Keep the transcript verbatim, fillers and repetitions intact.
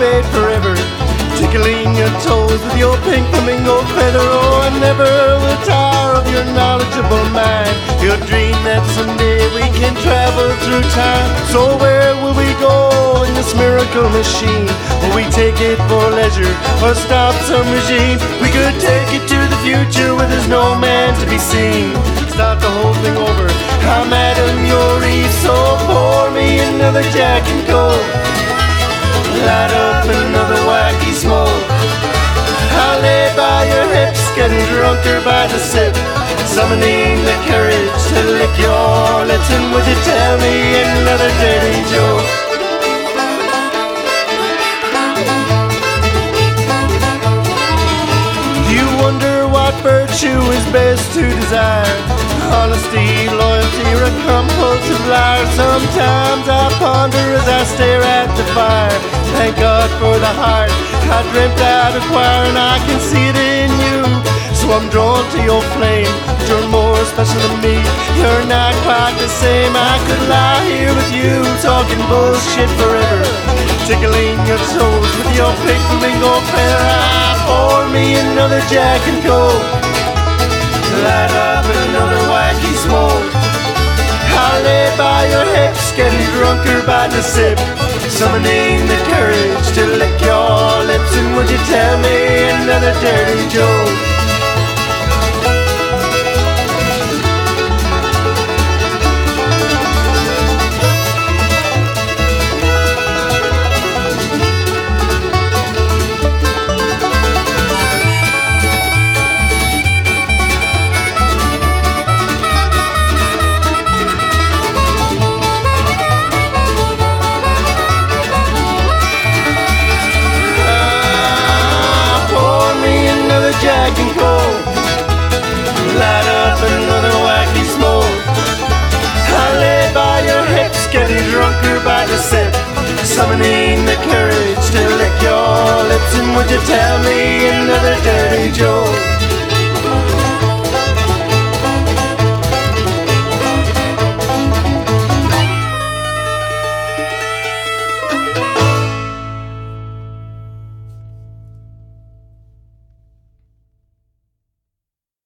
bait forever, tickling your toes with your pink flamingo feather. Oh, I never will tire of your knowledgeable mind, your dream that someday we can travel through time. So where will we go in this miracle machine? Will we take it for leisure or stop some regime? We could take it to the future where there's no man to be seen. Start the whole thing over, I'm Adam your Eve. So pour me another Jack and Coke, light up another wacky smoke. I'll lay by your hips, getting drunker by the sip, summoning the courage to lick your lips. And would you tell me another dirty joke? You wonder what virtue is best to desire, honesty, loyalty, or a compulsive liar. Sometimes I ponder as I stare at the fire. Thank God for the heart I dreamt I'd acquire, and I can see it in you. So I'm drawn to your flame, but you're more special than me. You're not quite the same. I could lie here with you, talking bullshit forever, tickling your toes with your pink flamingo feather. Ah, pour me another Jack and Coke, light up another wacky smoke. I'll lay by your hips, getting drunker by the sip, summoning the courage to lick your lips. And would you tell me another dirty joke?